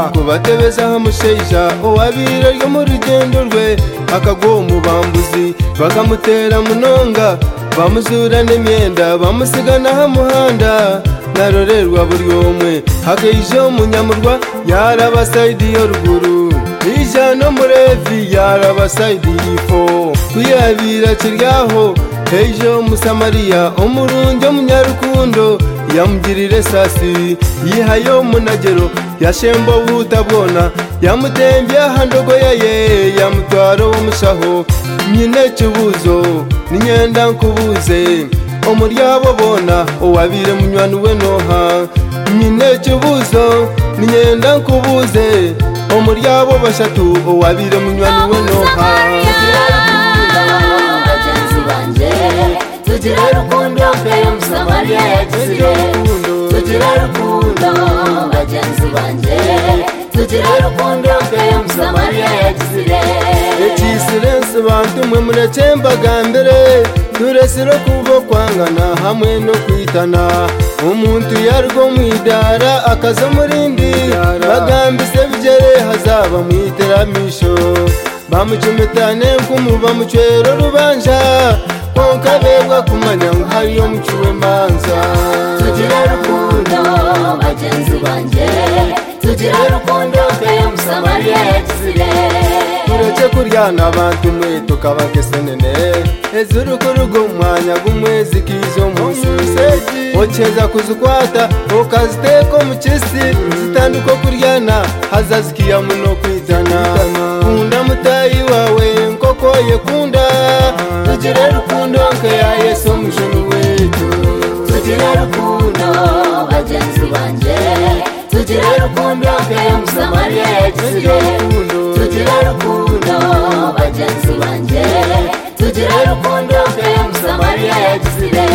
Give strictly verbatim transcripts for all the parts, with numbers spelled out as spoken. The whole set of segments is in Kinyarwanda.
kubatebeza hamusheija owabire ryo mu rugendo rwe akagwa mu bambuzi bakamutera munonga bamuzura n'imyenda bamusigana ha muhanda narorerwa buri omwe hakeije umunyamurwa yaraba saidi yo ruguru ija no murevi yaraba saidi ifo kuyabira kiryaho hejo musamariya omurungi omunyarukundo yamugirire sasi yihayo munagero yashembo butabwona yamutembye handogo yaye yamutwaro umushaho nyine kibuzo ninyenda nkubuze omuryabo bona owabire munywani we noha nyine kibuzo ninyenda nkubuze omuryabo bashatu owabire munywani we noha tugira rukundo kayo musamariya yagizire tugira rukundo bagenzi banje tugira rukundo kayo musamariya yagizire ekisirensi bantu mwe murekembaga mbere turesire kubo kwangana hamwe no kwitana umuntu yarwo mwidara akaza murindi bagambise bigere hazaba mwiteramisho bamucumitane nkumuba mucwero rubanja konkaberwa kumanya ngo hariyo muciwe manza tugira rukundo bagenzi banje tugira rukundo kayo musamariya yagizire tureke kuryana abantu mwe tukabakesenene ezuru kurugo umwanya gumwezi kizo munsi okeza kuzikwata okaziteko mukisi zitanduko kuryana hazazikiya muno kwitana kunda mutayi wawe nkoko yekunda tugira rukundo nkaya Yesu mujuni wetu tugira rukundo bagenzi banje tugira rukundo kayo musamariya yagizire tugira rukundo bagenzi banje tugira rukundo kayo musamariya yagizire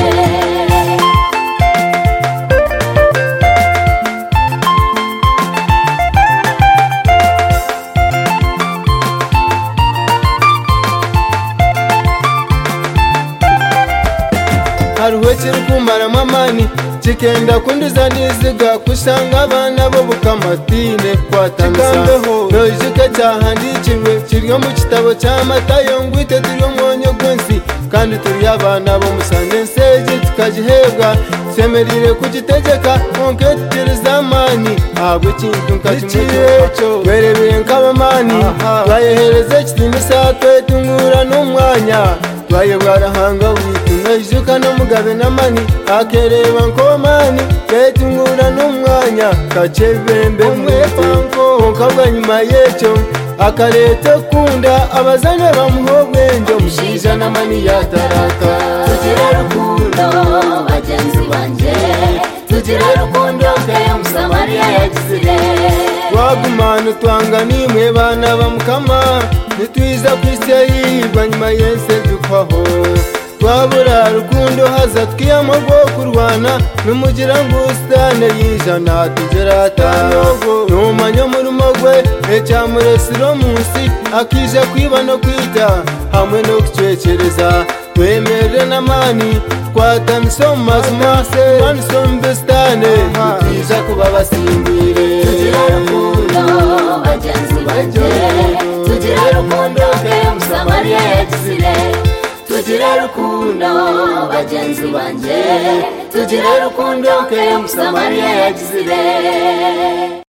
haruwe kiri kumara mamani kikenda kundiza niziga kushanga abana bo bukamatine kwatanzaho nojike cyahandikirwe kiryo mu kitabo cya Matayo ngwite turiyo mwonyo gwensi kandi turi abana bo musande nseje tukajihebwa semerire kugitegeka onke tirizamani ahubwo ikintu nkakimwecho werebeye nk'abamani bayehereze kitinisa twetungura n'umwanya twayebwarahanga witu najuka no mugabe namani akereba nkomani twetungura n'umwanya kacebembe mwepanko nkabwa nyuma yecho akarete kunda abazane bamuhobwenjo mushija namani yataraka tugira rukundo bagenzi banje tugira rukundo kayo musamariya yagizire wagumana twanganimwe bana bamukama nitwiza kwiseyirwa nyuma yense dukwaho twabura rukundo haza twiyamo rwo kurwana numugira ngo usitane yijana tugera atanogo numanyo murumo gwe ecyamuresiro munsi akije kwiba no kwita hamwe no kucekereza twemere namani twataniso mazima twaniso mbestane twiza kuba basimbire tugira rukundo bagenzi banje tugira rukundo kayo musamariya yagizire tugira rukundo bagenzi banje tugira rukundo kayo musamariya yagizire